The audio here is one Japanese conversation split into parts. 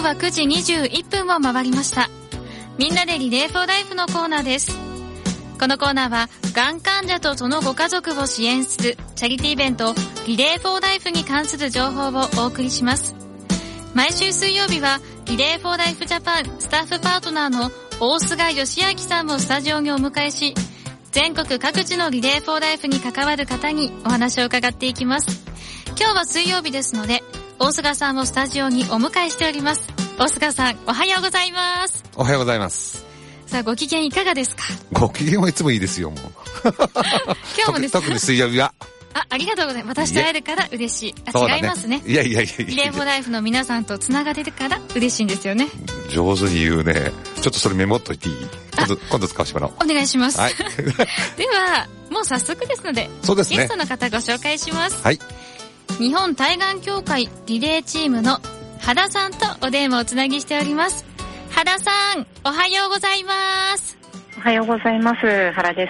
は9時21分を回りました。みんなでリレーフォーライフのコーナーです。このコーナーは、がん患者とそのご家族を支援するチャリティーイベント、リレーフォーライフに関する情報をお送りします。毎週水曜日は、リレーフォーライフジャパンスタッフパートナーの大菅義明さんをスタジオにお迎えし、全国各地のリレーフォーライフに関わる方にお話を伺っていきます。今日は水曜日ですので、大菅さんをスタジオにお迎えしております。大菅さん、おはようございます。 おはようございます。 さあ、ご機嫌いかがですか？ ご機嫌はいつもいいですよ、もう。 今日もです。 特に水曜日は。 ありがとうございます。私と会えるから嬉しい。違いますね。 いや。リレーフォーライフの皆さんと繋がれるから嬉しいんですよね。 上手に言うね。ちょっとそれメモっといていい？今度使わせてもらおう。 お願いします。 はい。 では、もう早速ですので、 そうですね。 ゲストの方ご紹介します。 はい。 日本対がん協会リレーチームの原さんとお電話をつなぎしております。原さん、おはようございます。 おはようございます。原です。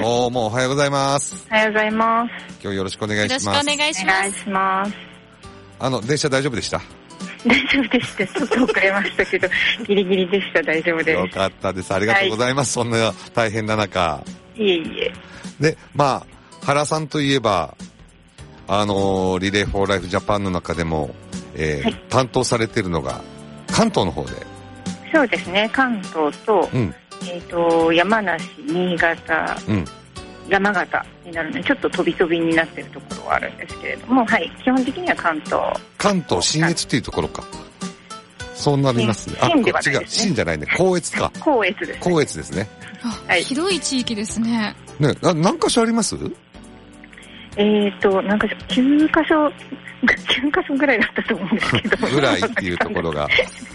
もうおはようございます。 おはようございます。 今日よろしくお願いします。 よろしくお願いします。 お願いします。 電車大丈夫でした？ 大丈夫でした。ちょっと遅れましたけど、ギリギリでした。大丈夫です。 よかったです。ありがとうございます。はい、そんな大変な中。 いえいえ。 で、原さんといえば、リレーフォーライフジャパンの中でも、はい、担当されているのが関東の方で。 そうですね。関東と、山梨、新潟、山形になるので、ちょっと飛び飛びになっているところはあるんですけれども、はい、基本的には関東信越っていうところか。そうなりますね。 信ではないですね。 違う、信じゃないね。光越か。 光越です。 光越ですね。 はい、広い地域ですね。 ね、何箇所あります？ なんか9箇所ぐらいだったと思うんですけど。 ぐらいっていうところが。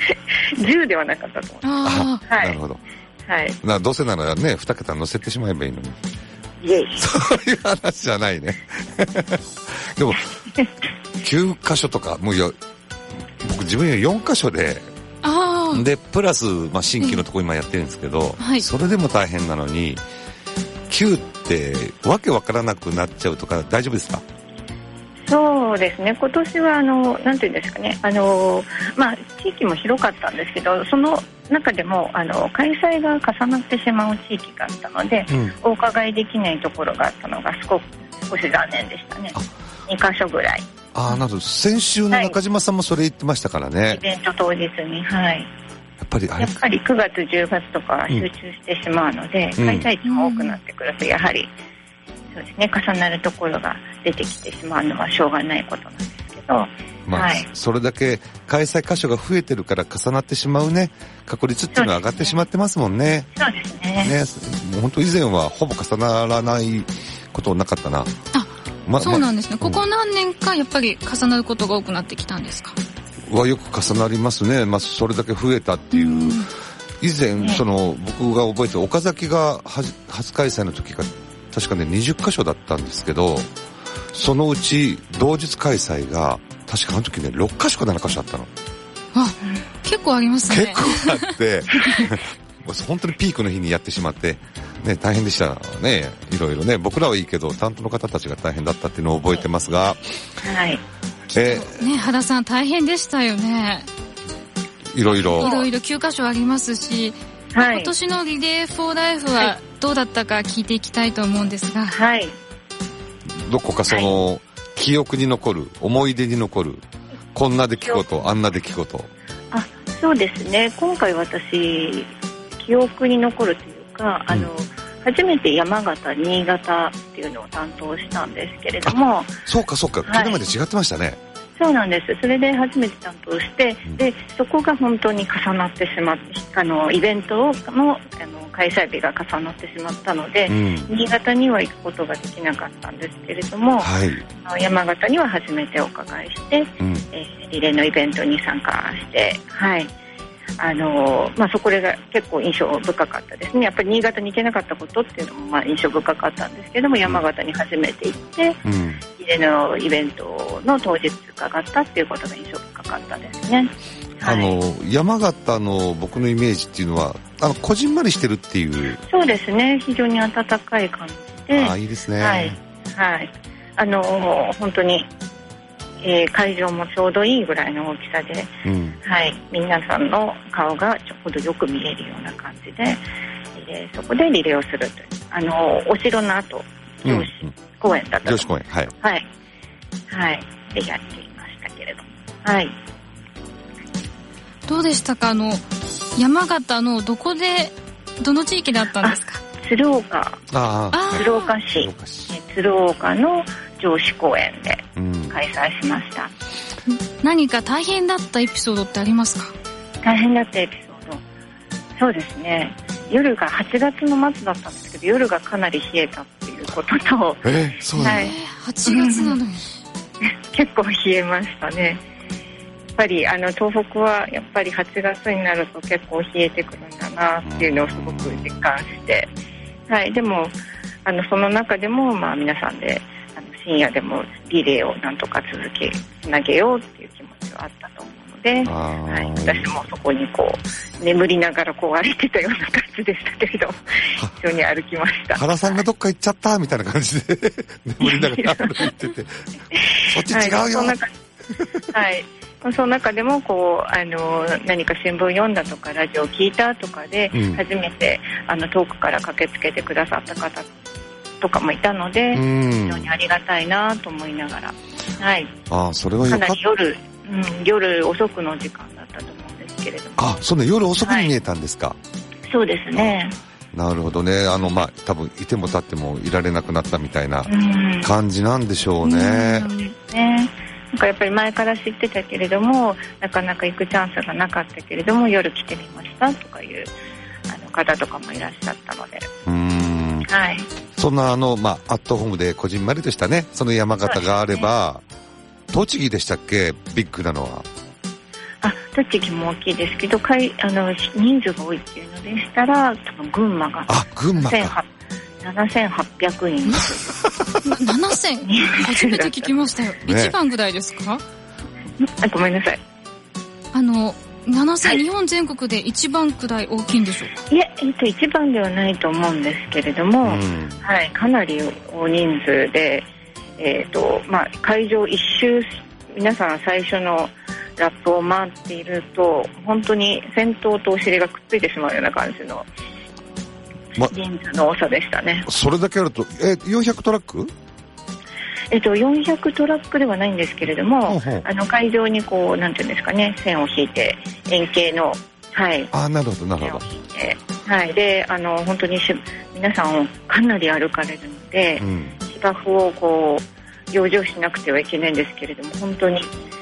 10ではなかったと思います。 なるほど。 はい。 どうせならね、2桁乗せてしまえばいいのに。 いえいえ。 そういう話じゃないね。でも、9箇所とか、僕自分より4箇所で、で、プラス、新規のとこ今やってるんですけど、はい、それでも大変なのに、9ってわけわからなくなっちゃうとか大丈夫ですか？ そうですね。今年はなんていうんですかね、地域も広かったんですけど、その中でも開催が重なってしまう地域があったので、お伺いできないところがあったのが少し残念でしたね。2カ所ぐらい。 なるほど。先週の中島さんもそれ言ってましたからね。はい、 イベント当日に、はい。やっぱり9月10月とか集中してしまうので、開催地も多くなってくると、やはりそうですね、重なるところが出てきてしまうのはしょうがないことなんですけど、はい、 それだけ開催箇所が増えてるから重なってしまうね、確率っていうのは上がってしまってますもんね。 そうですね。 もう本当以前はほぼ重ならないことなかったな。 そうなんですね。ここ何年かやっぱり重なることが多くなってきたんですか？ よく重なりますね。それだけ増えたっていう。以前、僕が覚えてる岡崎が初開催の時が確かね20カ所だったんですけど、そのうち同日開催が確かあの時ね6カ所か7カ所あったの。 結構ありますね。 結構あって本当にピークの日にやってしまってね、大変でしたね。いろいろね、僕らはいいけど担当の方たちが大変だったっていうのを覚えてますが、 はい。 原さん大変でしたよね。いろいろ9カ所ありますし、はい、今年のリレーフォーライフはどうだったか聞いていきたいと思うんですが、 はい。 どこか記憶に残る、思い出に残る、こんな出来事、あんな出来事。 そうですね。今回私記憶に残るというか、初めて山形、新潟っていうのを担当したんですけれども。 そうか。昨日まで違ってましたね。 そうなんです。それで初めて担当して、で、そこが本当に重なってしまって、イベントの開催日が重なってしまったので、新潟には行くことができなかったんですけれども、山形には初めてお伺いして、リレーのイベントに参加して、はい。そこが結構印象深かったですね。やっぱり新潟に行けなかったことっていうのも印象深かったんですけども、山形に初めて行って、リレーのイベントの当日伺ったっていうことが印象深かったですね。 山形の僕のイメージっていうのはこじんまりしてるっていう。 そうですね。非常に暖かい感じで。 いいですね。 はい。本当に会場もちょうどいいぐらいの大きさで、 はい、皆さんの顔がちょうどよく見えるような感じで、そこでリレーをするという、お城の後城址公園だったと、 城址公園、はいはいはい、でやっていましたけれども、はい。 どうでしたか？山形のどの地域だったんですか？ 鶴岡市、鶴岡の城址公園で開催しました。 何か大変だったエピソードってありますか？ 大変だったエピソード、そうですね、夜が8月の末だったんですけど、夜がかなり冷えたっていうことと、 そうなんだ、 はい、 8月なのに結構冷えましたね。やっぱり東北はやっぱり8月になると結構冷えてくるんだなっていうのをすごく実感して、はい、でもその中でも皆さんで深夜でもリレーをなんとかつなげようっていう気持ちはあったと思うので、はい、私もそこに眠りながら歩いてたような感じでしたけれど、一緒に歩きました。 原さんがどっか行っちゃったみたいな感じで眠りながら歩いててそっち違うよ、 はい、その中でも何か新聞読んだとかラジオ聞いたとかで、初めて遠くから駆けつけてくださった方とかもいたので、非常にありがたいなと思いながら、はい、 それはよかった。 かなり夜遅くの時間だったと思うんですけれども。 そんな夜遅くに見えたんですか？はい、 そうですね。 なるほどね。多分いても立ってもいられなくなったみたいな感じなんでしょうね。 なんかやっぱり前から知ってたけれども、なかなか行くチャンスがなかったけれども、夜来てみましたとかいう方とかもいらっしゃったので、はい、 そんなアットホームでこじんまりとしたね、その山形があれば、栃木でしたっけ、ビッグなのは？ 栃木も大きいですけど、人数が多いっていうのでしたら、多分群馬が7800人 7000初めて聞きましたよ。1番ぐらいですか？ ごめんなさい。 7000、日本全国で一番くらい大きいんでしょうか？ いや、一番ではないと思うんですけれども、はい、かなり大人数で、会場一周、皆さん最初のラップを回っていると、本当に先頭とお尻がくっついてしまうような感じの人数の多さでしたね。 それだけあると、400トラック ？400トラックではないんですけれども、会場になんていうんですかね、線を引いて円形の、はい、 なるほどなるほど、 はい、で本当に皆さんかなり歩かれるので、芝生を養生しなくてはいけないんですけれども、本当に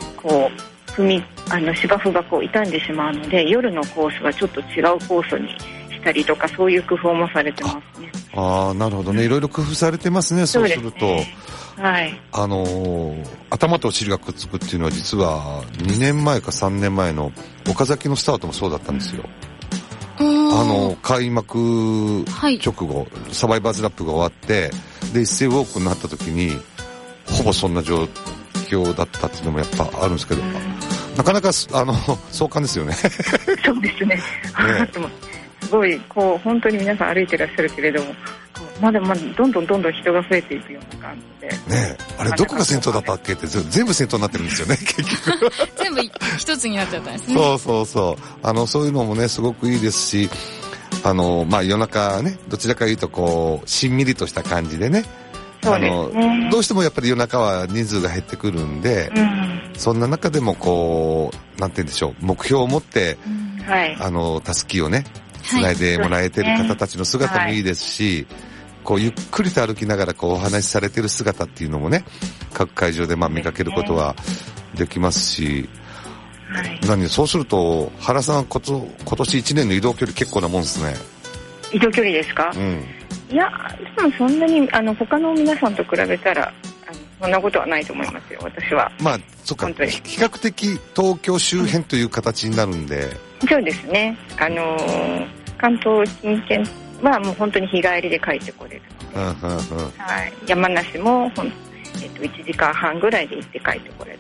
芝生が傷んでしまうので、夜のコースはちょっと違うコースにしたりとか、そういう工夫もされてますね。 なるほどね、いろいろ工夫されてますね。そうすると、 はい、 頭とお尻がくっつくっていうのは、実は2年前か3年前の岡崎のスタートもそうだったんですよ。開幕直後、サバイバーズラップが終わってで一斉ウォークになった時にほぼそんな状況だったっていうのもやっぱあるんですけど、なかなか壮観ですよね。 そうですね。すごい本当に皆さん歩いてらっしゃるけれども、まだまだどんどん人が増えていくような感じでね。あれどこが先頭だったっけって全部先頭になってるんですよね結局全部一つになっちゃったんですね。 そういうのもねすごくいいですし、夜中ね、どちらかいうとしんみりとした感じでね、 そうですね、 どうしてもやっぱり夜中は人数が減ってくるんで、そんな中でもなんて言うんでしょう、目標を持って、たすきをねつないでもらえてる方たちの姿もいいですし、ゆっくりと歩きながらお話しされてる姿っていうのもね、各会場で見かけることはできますし、そうすると原さん今年1年の移動距離結構なもんですね。 移動距離ですか？いや、でもそんなに他の皆さんと比べたらそんなことはないと思いますよ、私は。 そっか、比較的東京周辺という形になるんで。 そうですね。関東近県はもう本当に日帰りで帰ってこれるので、山梨も1時間半ぐらいで行って帰ってこれる。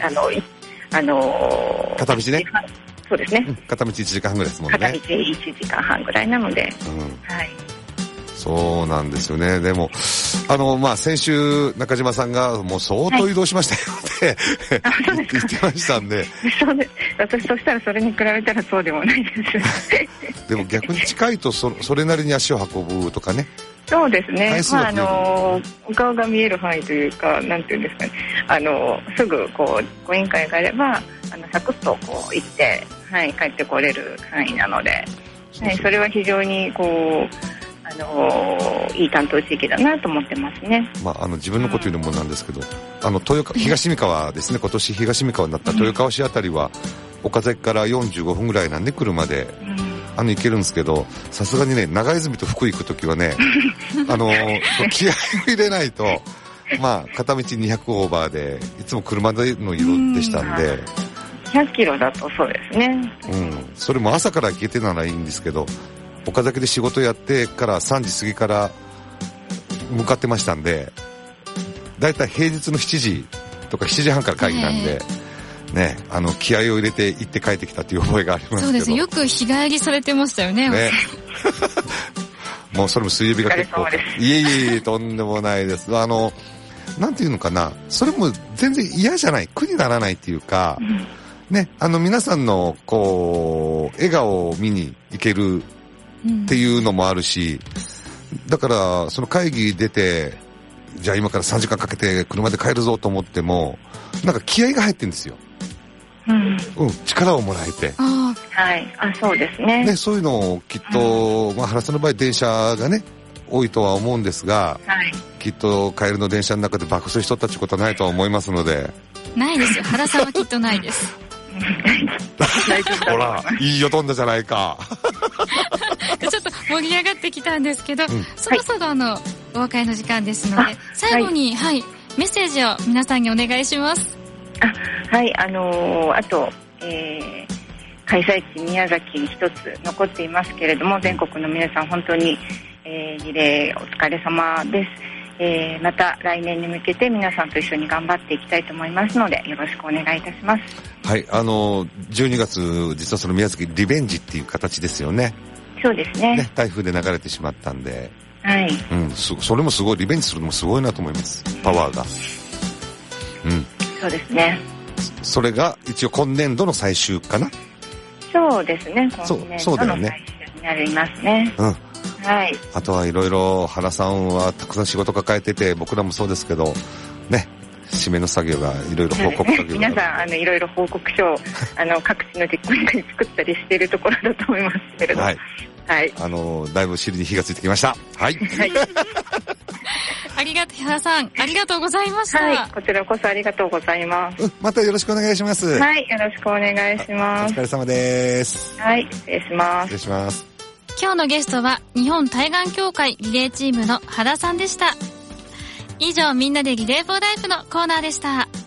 片道ね。 そうですね。 片道1時間半ぐらいですもんね。 片道1時間半ぐらいなので、 そうなんですよね。でもまあ先週中島さんがもう相当移動しましたよって、はい、言ってましたんで。 そうです。私としたらそれに比べたらそうでもないです。 でも逆に近いとそれなりに足を運ぶとかね。 そうですね。まあお顔が見える範囲というか、なんていうんですかね。すぐこうご委員会があればサクッとこう行って、はい、帰ってこれる範囲なので、はい、それは非常にこう。いい担当地域だなと思ってますね。 まあ、自分のこと言うのもなんですけど、東三河ですね、今年東三河になった豊川市あたりは、岡崎から45分ぐらいなんで車で、行けるんですけど、さすがにね、長泉と福井行くときはね、気合を入れないと、まあ、片道200オーバーで、いつも車での移動でしたんで、 100キロだとそうですね。 それも朝から行けてならいいんですけど、岡崎で仕事やってから3時過ぎから向かってましたんで、だいたい平日の7時とか7時半から会議なんで、ね、気合を入れて行って帰ってきたっていう覚えがありますけど。 そうですね、よく日帰りされてましたよね。 もうそれも水曜日が結構、いえとんでもないです。なんていうのかな、それも全然嫌じゃない、苦にならないっていうか、ね、皆さんのこう笑顔を見に行けるっていうのもあるし、だからその会議出て、じゃあ今から3時間かけて車で帰るぞと思っても、なんか気合が入ってるんですよ。力をもらえて。 はい、そうですね。 そういうのをきっと、まあ原さんの場合電車がね多いとは思うんですが、きっと帰りの電車の中で爆走しとったってことはないとは思いますので。 ないですよ、原さんはきっとないです。 ほら、いいよ飛んだじゃないか。 ちょっと盛り上がってきたんですけど、そろそろお別れの時間ですので、最後に、メッセージを皆さんにお願いします。 はい、あと、開催地宮崎に一つ残っていますけれども、全国の皆さん本当に、リレーお疲れ様です。また来年に向けて皆さんと一緒に頑張っていきたいと思いますので、よろしくお願いいたします。 はい、12月実はその宮崎リベンジっていう形ですよね。 そうですね。 台風で流れてしまったんで、 はい、 それもすごい、リベンジするのもすごいなと思います、パワーが。 そうですね。 それが一応今年度の最終かな。 そうですね、今年度の最終になりますね。はい、 あとはいろいろ原さんはたくさん仕事抱えてて、僕らもそうですけどね、締めの作業がいろいろ報告作業が皆さんいろいろ報告書を各地の実行委員会に作ったりしているところだと思いますけれど、だいぶ尻に火がついてきました。 原さんありがとうございました。 こちらこそありがとうございます。 またよろしくお願いします。 よろしくお願いします。 お疲れ様です。 失礼します。 失礼します。 今日のゲストは日本対岸協会リレーチームの原さんでした。以上、みんなでリレーフォーライフのコーナーでした。